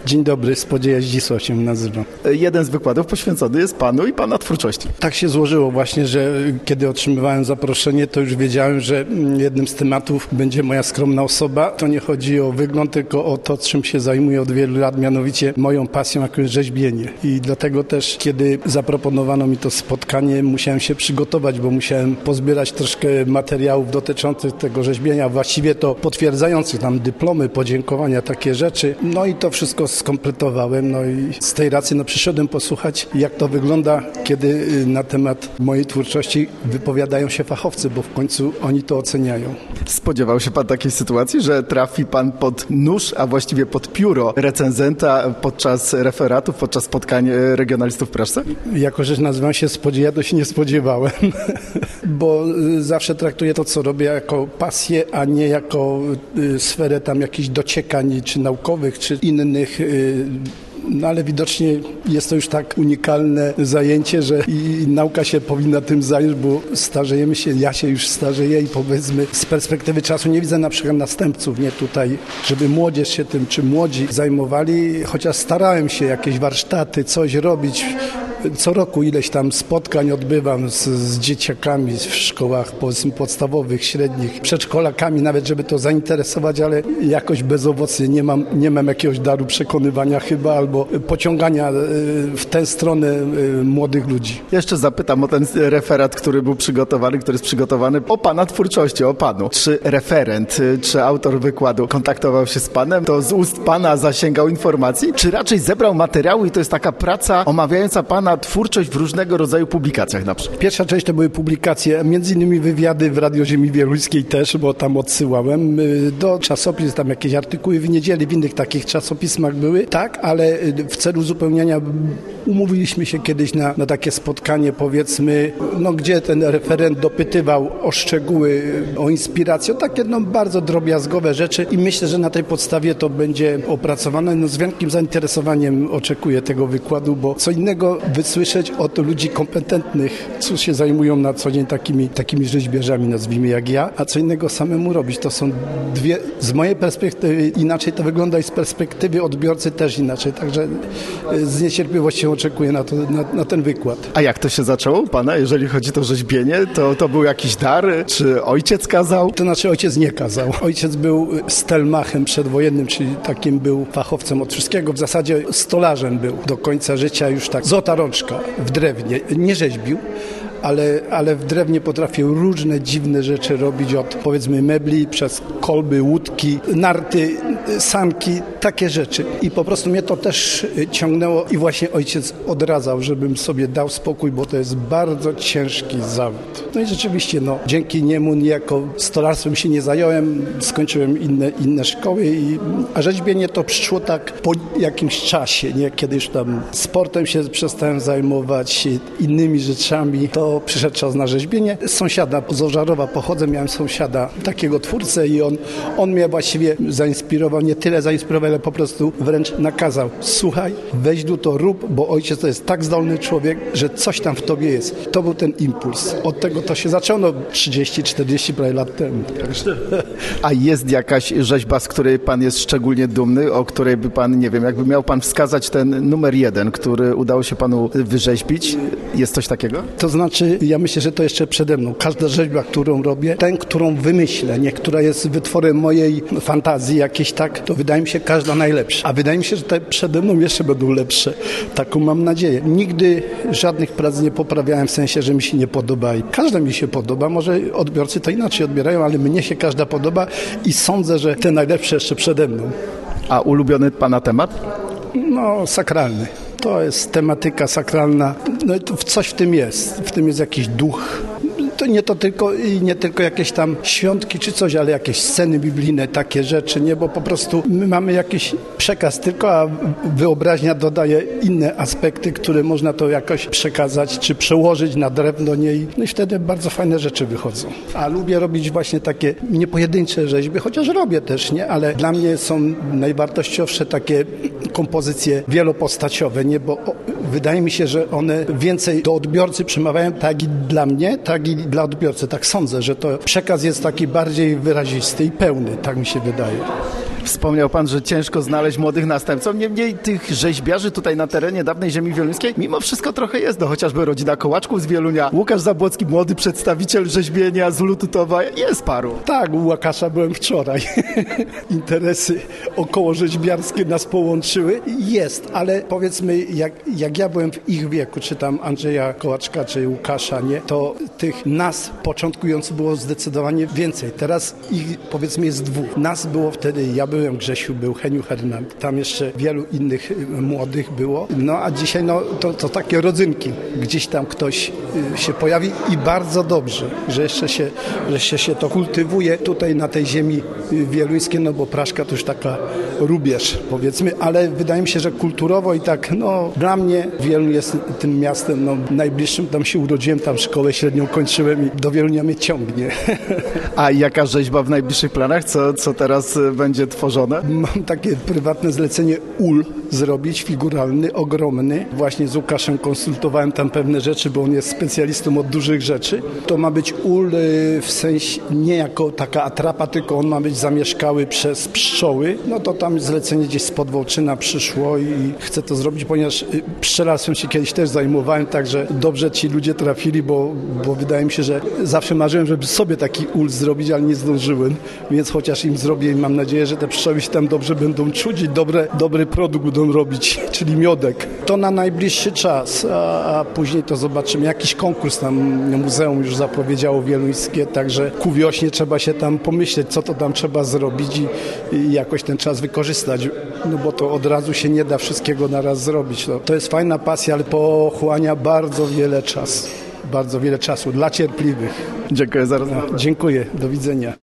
Dzień dobry, Spodzieja Zdzisław się nazywam. Jeden z wykładów poświęcony jest Panu i Pana twórczości. Tak się złożyło właśnie, że kiedy otrzymywałem zaproszenie, to już wiedziałem, że jednym z tematów będzie moja skromna osoba. To nie chodzi o wygląd, tylko o to, czym się zajmuję od wielu lat, mianowicie moją pasją, jaką jest rzeźbienie. I dlatego też, kiedy zaproponowano mi to spotkanie, musiałem się przygotować, bo musiałem pozbierać troszkę materiałów dotyczących tego rzeźbienia, właściwie to potwierdzających tam dyplomy, podziękowania, takie rzeczy. No i to wszystko skompletowałem. No i z tej racji przyszedłem posłuchać, jak to wygląda, kiedy na temat mojej twórczości wypowiadają się fachowcy, bo w końcu oni to oceniają. Spodziewał się Pan takiej sytuacji, że trafi Pan pod nóż, a właściwie pod pióro recenzenta podczas referatów, podczas spotkań regionalistów w Pradze? Jako, że nazywam się Spodzieja, to się nie spodziewałem, bo zawsze traktuję to, co robię, jako pasję, a nie jako sferę tam jakichś dociekań, czy naukowych, czy innych. No ale widocznie jest to już tak unikalne zajęcie, że i nauka się powinna tym zająć, bo starzejemy się, ja się już starzeję i powiedzmy z perspektywy czasu nie widzę na przykład następców, nie tutaj, żeby młodzież się tym, czy młodzi zajmowali, chociaż starałem się jakieś warsztaty, coś robić. Co roku ileś tam spotkań odbywam z dzieciakami w szkołach powiedzmy podstawowych, średnich, przedszkolakami nawet, żeby to zainteresować, ale jakoś bezowocnie nie mam jakiegoś daru przekonywania chyba albo pociągania w tę stronę młodych ludzi. Jeszcze zapytam o ten referat, który był przygotowany, który jest przygotowany o Pana twórczości, o Panu. Czy referent, czy autor wykładu kontaktował się z Panem? To z ust Pana zasięgał informacji? Czy raczej zebrał materiały i to jest taka praca omawiająca Pana twórczość w różnego rodzaju publikacjach na przykład? Pierwsza część to były publikacje, między innymi wywiady w Radio Ziemi Wieluńskiej też, bo tam odsyłałem do czasopism, tam jakieś artykuły w Niedzieli, w innych takich czasopismach były, tak, ale w celu uzupełniania umówiliśmy się kiedyś na takie spotkanie, powiedzmy, gdzie ten referent dopytywał o szczegóły, o inspirację, takie bardzo drobiazgowe rzeczy i myślę, że na tej podstawie to będzie opracowane. Z wielkim zainteresowaniem oczekuję tego wykładu, bo co innego wysłyszeć od ludzi kompetentnych, co się zajmują na co dzień takimi rzeźbiarzami, nazwijmy jak ja, a co innego samemu robić. To są dwie, z mojej perspektywy inaczej to wygląda i z perspektywy odbiorcy też inaczej, także z niecierpliwością oczekuję na ten wykład. A jak to się zaczęło u Pana, jeżeli chodzi o rzeźbienie? To był jakiś dar? Czy ojciec kazał? To znaczy ojciec nie kazał. Ojciec był stelmachem przedwojennym, czyli takim był fachowcem od wszystkiego. W zasadzie stolarzem był do końca życia, już tak złota rączka w drewnie. Nie rzeźbił, ale w drewnie potrafił różne dziwne rzeczy robić, od powiedzmy mebli, przez kolby, łódki, narty, sanki, takie rzeczy. I po prostu mnie to też ciągnęło i właśnie ojciec odradzał, żebym sobie dał spokój, bo to jest bardzo ciężki zawód. No i rzeczywiście, dzięki niemu niejako stolarstwem się nie zająłem, skończyłem inne szkoły, a rzeźbienie to przyszło tak po jakimś czasie, nie? Kiedy już tam sportem się przestałem zajmować, innymi rzeczami, to przyszedł czas na rzeźbienie. Z sąsiada, z Ożarowa pochodzę, miałem sąsiada, takiego twórcę i on mnie właściwie zainspirował, nie tyle zainspirował, ale po prostu wręcz nakazał. Słuchaj, weź tu to rób, bo ojciec to jest tak zdolny człowiek, że coś tam w tobie jest. To był ten impuls. Od tego to się zaczęło 30-40 prawie lat temu. A jest jakaś rzeźba, z której Pan jest szczególnie dumny, o której by Pan, nie wiem, jakby miał Pan wskazać ten numer 1, który udało się Panu wyrzeźbić? Jest coś takiego? To znaczy, ja myślę, że to jeszcze przede mną. Każda rzeźba, którą robię, którą wymyślę, nie, która jest wytworem mojej fantazji jakiejś, tak, to wydaje mi się każda najlepsza. A wydaje mi się, że te przede mną jeszcze będą lepsze. Taką mam nadzieję. Nigdy żadnych prac nie poprawiałem w sensie, że mi się nie podoba. I każda mi się podoba. Może odbiorcy to inaczej odbierają, ale mnie się każda podoba i sądzę, że te najlepsze jeszcze przede mną. A ulubiony Pana temat? Sakralny. To jest tematyka sakralna. Coś w tym jest. W tym jest jakiś duch. To nie tylko jakieś tam świątki czy coś, ale jakieś sceny biblijne, takie rzeczy, nie? Bo po prostu my mamy jakiś przekaz tylko, a wyobraźnia dodaje inne aspekty, które można to jakoś przekazać, czy przełożyć na drewno, nie? I wtedy bardzo fajne rzeczy wychodzą. A lubię robić właśnie takie niepojedyncze rzeźby, chociaż robię też, nie? Ale dla mnie są najwartościowsze takie kompozycje wielopostaciowe, nie? Bo wydaje mi się, że one więcej do odbiorcy przemawiają, tak i dla mnie, tak i dla odbiorcy. Tak sądzę, że to przekaz jest taki bardziej wyrazisty i pełny, tak mi się wydaje. Wspomniał pan, że ciężko znaleźć młodych następców. Niemniej tych rzeźbiarzy tutaj na terenie dawnej ziemi wieluńskiej mimo wszystko trochę jest. Chociażby rodzina Kołaczków z Wielunia, Łukasz Zabłocki, młody przedstawiciel rzeźbienia z Lututowa. Jest paru. Tak, u Łukasza byłem wczoraj. Interesy około rzeźbiarskie nas połączyły. Jest, ale powiedzmy, jak ja byłem w ich wieku, czy tam Andrzeja Kołaczka, czy Łukasza, nie, to tych nas początkujących było zdecydowanie więcej. Teraz ich powiedzmy jest dwóch. Nas było wtedy, ja byłem, Grzesiu był, Heniu Hernand, tam jeszcze wielu innych młodych było. No a dzisiaj to takie rodzynki. Gdzieś tam ktoś się pojawi i bardzo dobrze, że jeszcze się to kultywuje tutaj na tej ziemi wieluńskiej, no bo Praszka to już taka rubież powiedzmy, ale wydaje mi się, że kulturowo i tak, dla mnie Wieluń jest tym miastem najbliższym, tam się urodziłem, tam szkołę średnią kończyłem i do Wielunia mnie ciągnie. A jaka rzeźba w najbliższych planach? Co teraz będzie tworzone? Mam takie prywatne zlecenie ul zrobić, figuralny, ogromny. Właśnie z Łukaszem konsultowałem tam pewne rzeczy, bo on jest specjalistą od dużych rzeczy. To ma być ul w sensie nie jako taka atrapa, tylko on ma być zamieszkały przez pszczoły. No to tam zlecenie gdzieś z Podwałczyna przyszło i chcę to zrobić, ponieważ pszczelarstwem się kiedyś też zajmowałem, także dobrze ci ludzie trafili, bo wydaje mi się, że zawsze marzyłem, żeby sobie taki ul zrobić, ale nie zdążyłem, więc chociaż im zrobię i mam nadzieję, że te pszczoły się tam dobrze będą czuć i dobry produkt będą robić, czyli miodek. To na najbliższy czas, a później to zobaczymy. Jakiś konkurs tam muzeum już zapowiedziało wieluńskie, także ku wiośnie trzeba się tam pomyśleć, co to tam trzeba zrobić i jakoś ten czas wykorzystać, bo to od razu się nie da wszystkiego na raz zrobić. To jest fajna pasja, ale pochłania bardzo wiele czasu dla cierpliwych. Dziękuję za rozmowę. Dziękuję, do widzenia.